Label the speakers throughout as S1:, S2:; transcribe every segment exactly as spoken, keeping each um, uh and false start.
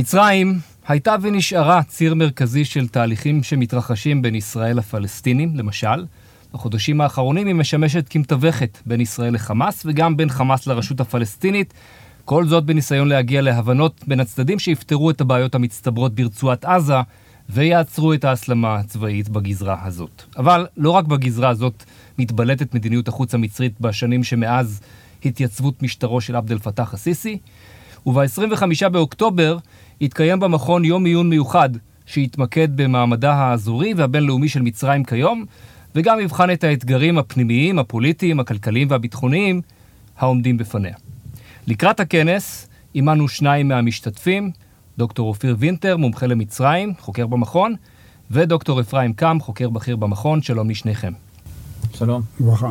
S1: מצרים הייתה ונשארה ציר מרכזי של תהליכים שמתרחשים בין ישראל לפלסטינים, למשל. בחודשים האחרונים היא משמשת כמתווכת בין ישראל לחמאס וגם בין חמאס לרשות הפלסטינית. כל זאת בניסיון להגיע להבנות בין הצדדים שיפתרו את הבעיות המצטברות ברצועת עזה ויעצרו את ההסלמה הצבאית בגזרה הזאת. אבל לא רק בגזרה הזאת מתבלטת מדיניות החוץ המצרית בשנים שמאז התייצבות משטרו של עבד אל פתח א-סיסי, וב-עשרים וחמישה באוקטובר התקיים במכון יום עיון מיוחד שהתמקד במעמדה האזורי והבינלאומי של מצרים כיום, וגם יבחן את האתגרים הפנימיים, הפוליטיים, הכלכליים והביטחוניים העומדים בפניה. לקראת הכנס עימנו שניים מהמשתתפים, דוקטור אופיר וינטר, מומחה למצרים, חוקר במכון, ודוקטור אפרים קם, חוקר בכיר במכון. שלום לשניכם.
S2: שלום.
S3: ברכה.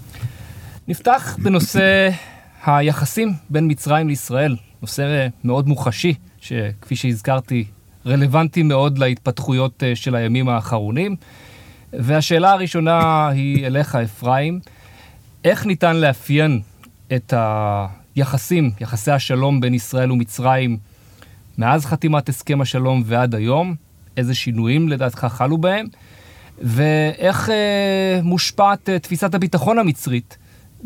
S1: נפתח בנושא היחסים בין מצרים לישראל, נושא מאוד מוחשי, שכפי שהזכרתי, רלוונטי מאוד להתפתחויות של הימים האחרונים. והשאלה הראשונה היא אליך, אפרים. איך ניתן לאפיין את היחסים, יחסי השלום בין ישראל ומצרים, מאז חתימת הסכם השלום ועד היום? איזה שינויים לדעתך חלו בהם? ואיך אה, מושפעת אה, תפיסת הביטחון המצרית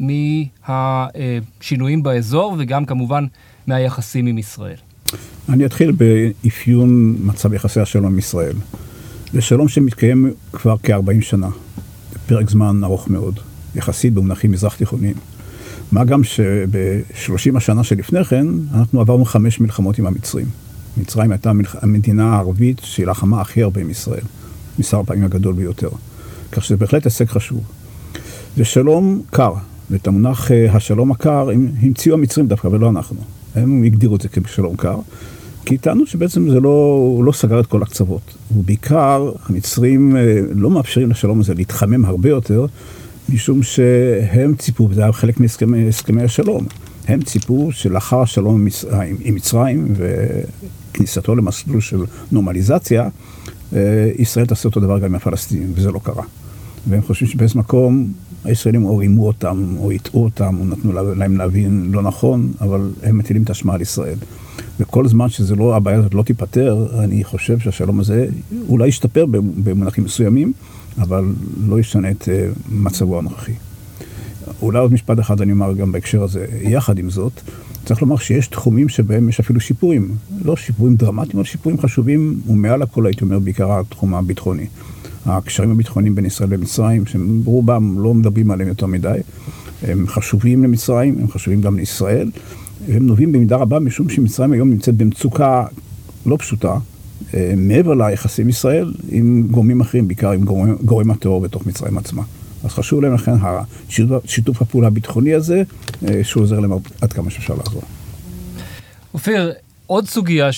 S1: מהשינויים באזור, וגם כמובן מהיחסים עם ישראל?
S3: אני אתחיל באפיון מצב יחסי השלום עם ישראל. זה שלום שמתקיים כבר כ-ארבעים שנה, פרק זמן ארוך מאוד, יחסית במונחים מזרח תיכוניים. מה גם שב-שלושים השנה שלפני כן, אנחנו עברנו חמש מלחמות עם המצרים. מצרים הייתה המדינה הערבית שלחמה הכי הרבה עם ישראל, מספר הפעמים הגדול ביותר. כך שזה בהחלט הישג חשוב. זה שלום קר, ואת המונח השלום הקר הם המציאו המצרים דווקא, ולא אנחנו. הם הגדירו את זה כשלום קר, כי טענו שבעצם זה לא, לא סגר את כל הקצוות. ובעיקר המצרים לא מאפשרים לשלום הזה להתחמם הרבה יותר, משום שהם ציפו, וזה היה חלק מהסכמי השלום, הם ציפו שלאחר השלום עם מצרים וכניסתו למסלול של נורמליזציה, ישראל תעשה אותו דבר גם עם הפלסטינים, וזה לא קרה. והם חושבים שבאיזה מקום הישראלים או רימו אותם, או יטעו אותם, או נתנו להם להבין לא נכון, אבל הם מטילים את האשמה על ישראל. וכל זמן שזה לא, הבעיה הזאת לא תיפטר, אני חושב שהשלום הזה אולי ישתפר במונחים מסוימים, אבל לא ישנה את מצבו הנוכחי. אולי עוד משפט אחד אני אומר גם בהקשר הזה. יחד עם זאת, צריך לומר שיש תחומים שבהם יש אפילו שיפורים. לא שיפורים דרמטיים, אבל שיפורים חשובים, ומעל הכל הייתי אומר בעיקר התחום הביטחוני. הקשרים הביטחוניים בין ישראל ומצרים, שהם ברובם לא מדברים עליהם יותר מדי, הם חשובים למצרים, הם חשובים גם לישראל, והם נובעים במידה רבה משום שמצרים היום נמצאת במצוקה לא פשוטה, מעבר ליחסים ישראל עם גורמים אחרים, בעיקר עם גורם, גורם הטרור בתוך מצרים עצמה. אז חשוב להם לכן שיתוף הפעולה הביטחוני הזה, שהוא עוזר להם עד כמה שאפשר לעזור.
S1: אופיר, עוד סוגיה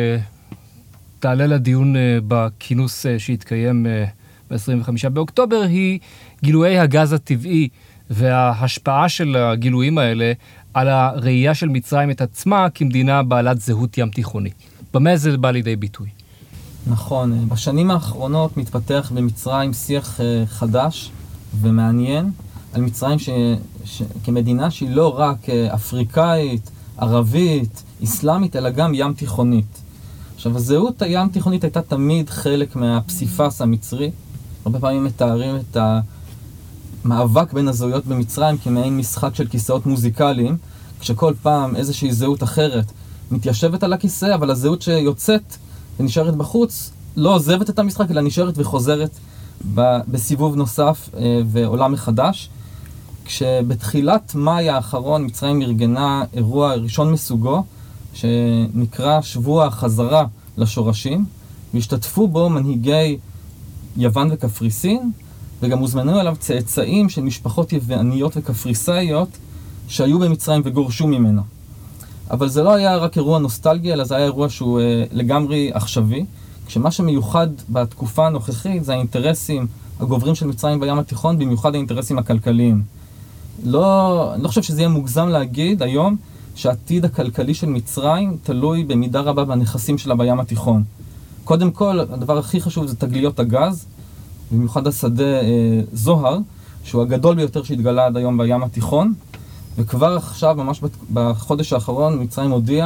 S1: שתעלה לדיון בכינוס שהתקיים ב-עשרים וחמישה באוקטובר, היא גילויי הגז הטבעי וההשפעה של הגילויים האלה על הראייה של מצרים את עצמה כמדינה בעלת זהות ים תיכוני. במה זה בא לידי ביטוי?
S2: נכון, בשנים האחרונות מתפתח במצרים שיח חדש ומעניין על מצרים ש... ש... כמדינה שהיא לא רק אפריקאית, ערבית, אסלאמית, אלא גם ים תיכונית. עכשיו, הזהות הים תיכונית הייתה תמיד חלק מהפסיפס המצרי. הרבה פעמים מתארים את המאבק בין הזהויות במצרים כמעין משחק של כיסאות מוזיקליים, כשכל פעם איזושהי זהות אחרת מתיישבת על הכיסא, אבל הזהות שיוצאת ונשארת בחוץ לא עוזבת את המשחק, אלא נשארת וחוזרת ב- בסיבוב נוסף אה, ועולה מחדש. כשבתחילת מאי האחרון מצרים ארגנה אירוע ראשון מסוגו, שנקרא שבוע החזרה לשורשים, והשתתפו בו מנהיגי יוון וקפריסין, וגם הוזמנו אליו צאצאים של משפחות יווניות וקפריסאיות שהיו במצרים וגורשו ממנה. אבל זה לא היה רק אירוע נוסטלגי, אלא זה היה אירוע שהוא אה, לגמרי עכשווי, כשמה שמיוחד בתקופה הנוכחית זה האינטרסים הגוברים של מצרים בים התיכון, במיוחד האינטרסים הכלכליים. לא, אני לא חושב שזה יהיה מוגזם להגיד היום שהעתיד הכלכלי של מצרים תלוי במידה רבה בנכסים שלה בים התיכון. קודם כל, הדבר הכי חשוב זה תגליות הגז, במיוחד השדה אה, זוהר, שהוא הגדול ביותר שהתגלה עד היום בים התיכון, וכבר עכשיו, ממש בחודש האחרון, מצרים הודיעה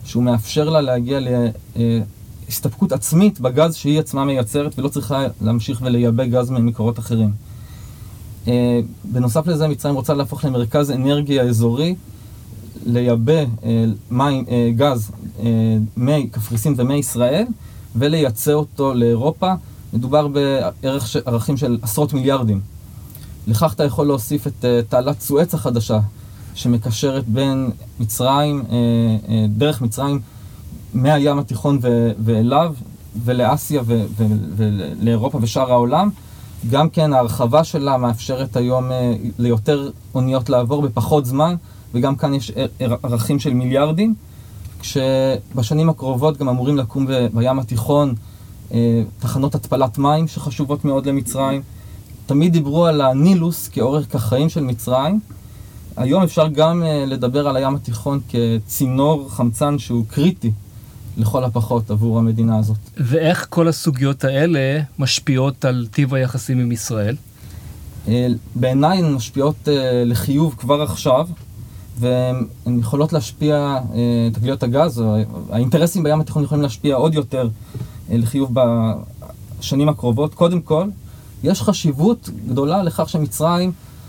S2: שהוא מאפשר לה להגיע להסתפקות עצמית בגז שהיא עצמה מייצרת, ולא צריכה להמשיך ולייבא גז ממקורות אחרים. בנוסף לזה, מצרים רוצה להפוך למרכז אנרגיה אזורי, לייבא מים, גז מקפריסין ומישראל, ולייצא אותו לאירופה. מדובר בערכים של עשרות מיליארדים. לכך אתה יכול להוסיף את תעלת סואץ החדשה, שמקשרת בין מצרים, דרך מצרים, מהים התיכון ואליו, ולאסיה ולאירופה ושאר העולם. גם כן ההרחבה שלה מאפשרת היום ליותר אוניות לעבור בפחות זמן, וגם כאן יש ערכים של מיליארדים, כשבשנים הקרובות גם אמורים לקום בים התיכון תחנות התפלת מים שחשובות מאוד למצרים. תמיד דיברו על הנילוס כאורך החיים של מצרים. היום אפשר גם לדבר על הים התיכון כצינור חמצן שהוא קריטי לכל הפחות עבור המדינה הזאת.
S1: ואיך כל הסוגיות האלה משפיעות על טיב היחסים עם ישראל?
S2: בעיניי הן משפיעות לחיוב כבר עכשיו, והן יכולות להשפיע, תגליות הגז, האינטרסים בים התיכון יכולים להשפיע עוד יותר לחיוב בשנים הקרובות. קודם כל, יש חשיבות גדולה לכך שמצרים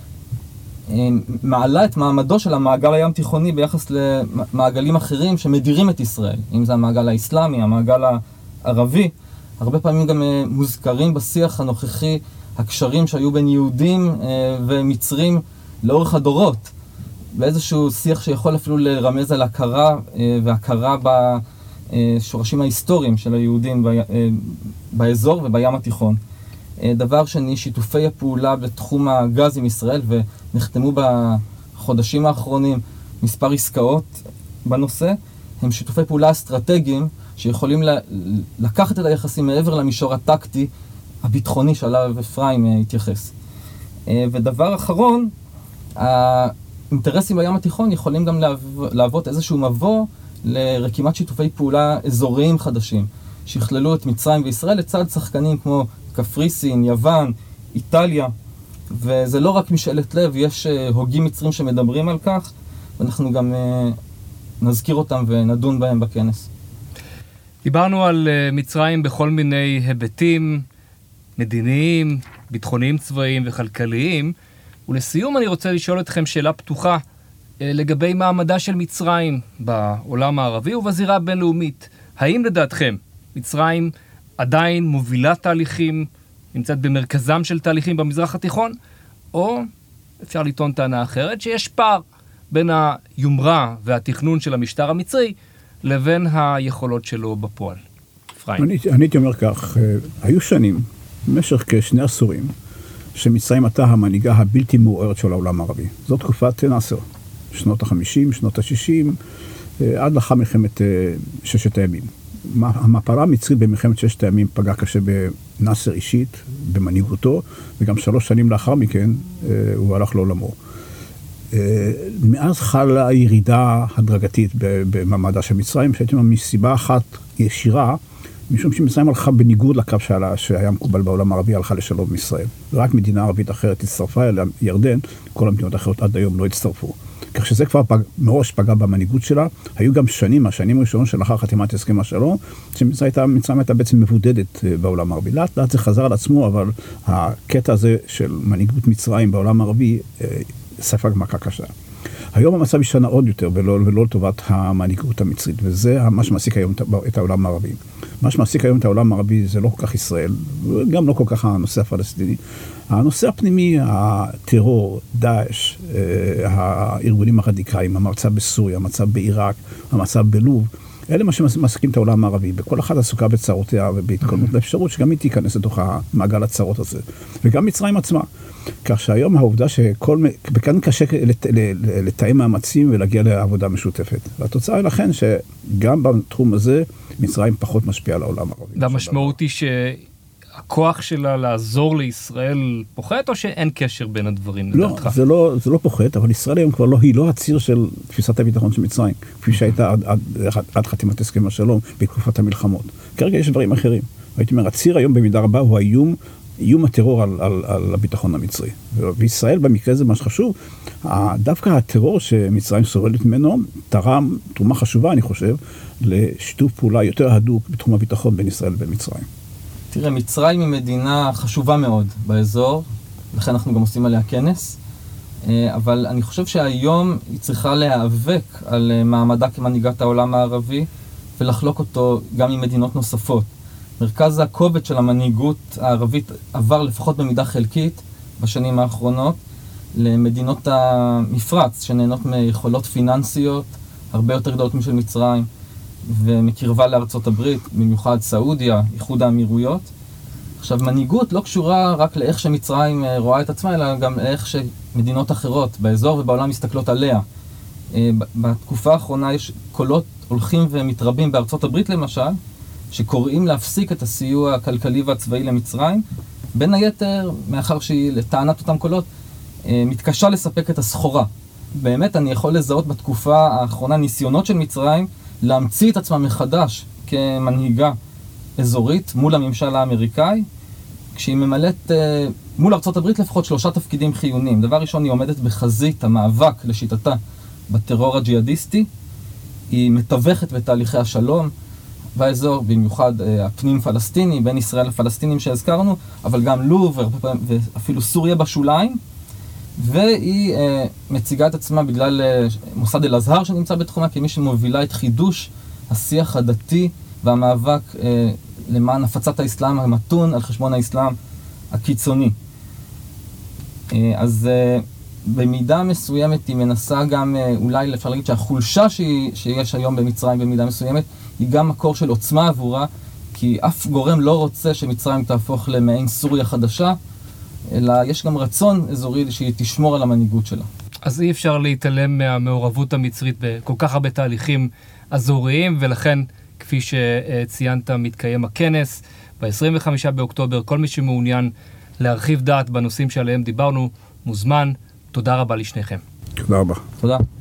S2: מעלה את מעמדו של המעגל הים תיכוני ביחס למעגלים אחרים שמדירים את ישראל, אם זה המעגל האסלאמי, המעגל הערבי. הרבה פעמים גם מוזכרים בשיח הנוכחי הקשרים שהיו בין יהודים ומצרים לאורך הדורות, באיזשהו שיח שיכול אפילו לרמז על הכרה והכרה בשורשים ההיסטוריים של היהודים באזור ובים התיכון. דבר שני, שיתופי הפעולה בתחום הגז עם ישראל, ונחתמו בחודשים האחרונים מספר עסקאות בנושא, הם שיתופי פעולה אסטרטגיים שיכולים לקחת את היחסים מעבר למישור הטקטי הביטחוני שעליו אפרים התייחס. ודבר אחרון, האינטרסים בים התיכון יכולים גם להוות איזשהו מבוא לרקימת שיתופי פעולה אזוריים חדשים, שיכללו את מצרים וישראל לצד שחקנים כמו קפריסין, יוון, איטליה, וזה לא רק משאלת לב, יש הוגים מצרים שמדברים על כך, ואנחנו גם נזכיר אותם ונדון בהם בכנס.
S1: דיברנו על מצרים בכל מיני היבטים מדיניים, ביטחוניים, צבאיים וכלכליים, ולסיום אני רוצה לשאול אתכם שאלה פתוחה לגבי מעמדה של מצרים בעולם הערבי ובזירה הבינלאומית. האם לדעתכם מצרים עדיין מובילה תהליכים, נמצאת במרכזם של תהליכים במזרח התיכון, או אפשר לטעון טענה אחרת, שיש פער בין היומרה והתכנון של המשטר המצרי לבין היכולות שלו בפועל? אפרים.
S3: אני, אני הייתי אומר כך, היו שנים, במשך כשני עשורים, שמצרים הייתה המנהיגה הבלתי מעורערת של העולם הערבי. זו תקופת נאסר, שנות ה-חמישים, שנות ה-שישים, עד לאחר מלחמת ששת הימים. המפלה המצרית במלחמת ששת הימים פגע קשה בנאסר אישית, במנהיגותו, וגם שלוש שנים לאחר מכן הוא הלך לעולמו. מאז חלה ירידה הדרגתית במעמדה של מצרים, שהייתי אומר מסיבה אחת ישירה, משום שמצרים הלכה בניגוד לקו שהיה מקובל בעולם הערבי, הלכה לשלום עם ישראל. רק מדינה ערבית אחרת הצטרפה אליה, ירדן, כל המדינות האחרות עד היום לא הצטרפו. כך שזה כבר פג, מראש פגע במנהיגות שלה. היו גם שנים, השנים הראשונות שלאחר חתימת הסכם השלום, שמצרים הייתה, מצרים הייתה בעצם מבודדת בעולם הערבי. לאט לאט זה חזר על עצמו, אבל הקטע הזה של מנהיגות מצרים בעולם הערבי ספג מכה קשה. היום המצב ישנה עוד יותר, ולא, ולא לטובת המנהיגות המצרית, וזה מה שמעסיק היום את העולם הערבי. מה שמעסיק היום את העולם הערבי זה לא כל כך ישראל, גם לא כל כך הנושא הפלסטיני. הנושא הפנימי, הטרור, דאעש, הארגונים הרדיקליים, המצב בסוריה, המצב בעיראק, המצב בלוב, אלה מה שמעסיקים את העולם הערבי. בכל אחת עסוקה בצרותיה ובהתקדמות לאפשרות שגם היא תיכנס לתוך המעגל הצרות הזה. וגם מצרים עצמה. כך שהיום העובדה שכל, בכאן קשה לתאם מאמצים ולהגיע לעבודה משותפת. והתוצאה היא לכן שגם בתחום הזה מצרים פחות משפיעה על העולם הערבי.
S1: והמשמעות היא שהכוח שלה לעזור לישראל פוחת, או שאין קשר בין הדברים לדעתך?
S3: לא, זה לא, זה לא פוחת, אבל ישראל היום כבר לא, היא לא הציר של תפיסת הביטחון של מצרים, כפי שהייתה עד, עד, עד חתימת הסכם השלום בתקופת המלחמות. כרגע יש דברים אחרים. הייתי אומר, הציר היום במידה רבה הוא האיום איום הטרור על, על, על הביטחון המצרי. וישראל במקרה זה מה שחשוב, דווקא הטרור שמצרים סובלת ממנו תרם תרומה חשובה, אני חושב, לשיתוף פעולה יותר הדוק בתחום הביטחון בין ישראל לבין מצרים.
S2: תראה, מצרים היא מדינה חשובה מאוד באזור, לכן אנחנו גם עושים עליה כנס, אבל אני חושב שהיום היא צריכה להיאבק על מעמדה כמנהיגת העולם הערבי, ולחלוק אותו גם עם מדינות נוספות. מרכז הכובד של המנהיגות הערבית עבר לפחות במידה חלקית בשנים האחרונות למדינות המפרץ, שנהנות מיכולות פיננסיות הרבה יותר גדולות משל מצרים, ומקרבה לארצות הברית, במיוחד סעודיה, איחוד האמירויות. עכשיו, מנהיגות לא קשורה רק לאיך שמצרים רואה את עצמה, אלא גם לאיך שמדינות אחרות באזור ובעולם מסתכלות עליה. בתקופה האחרונה יש קולות הולכים ומתרבים בארצות הברית למשל, שקוראים להפסיק את הסיוע הכלכלי והצבאי למצרים, בין היתר, מאחר שהיא לטענת אותם קולות, מתקשה לספק את הסחורה. באמת אני יכול לזהות בתקופה האחרונה ניסיונות של מצרים להמציא את עצמה מחדש כמנהיגה אזורית מול הממשל האמריקאי, כשהיא ממלאת מול ארצות הברית לפחות שלושה תפקידים חיוניים. דבר ראשון, היא עומדת בחזית המאבק לשיטתה בטרור הג'יהאדיסטי, היא מתווכת בתהליכי השלום באזור, במיוחד הפנים פלסטיני, בין ישראל לפלסטינים שהזכרנו, אבל גם לוב ואפילו סוריה בשוליים, והיא אה, מציגה את עצמה בגלל אה, מוסד אל-אזהר שנמצא בתחומה כמי שמובילה את חידוש השיח הדתי והמאבק אה, למען הפצת האסלאם המתון על חשבון האסלאם הקיצוני. אה, אז אה, במידה מסוימת היא מנסה גם, אה, אולי אפשר להגיד שהחולשה שהיא, שיש היום במצרים במידה מסוימת, היא גם מקור של עוצמה עבורה, כי אף גורם לא רוצה שמצרים תהפוך למעין סוריה חדשה, אלא יש גם רצון אזורי שהיא תשמור על המנהיגות שלה.
S1: אז אי אפשר להתעלם מהמעורבות המצרית בכל כך הרבה תהליכים אזוריים, ולכן, כפי שציינת, מתקיים הכנס ב-עשרים וחמישה באוקטובר. כל מי שמעוניין להרחיב דעת בנושאים שעליהם דיברנו, מוזמן. תודה רבה לשניכם.
S3: תודה רבה.
S2: תודה.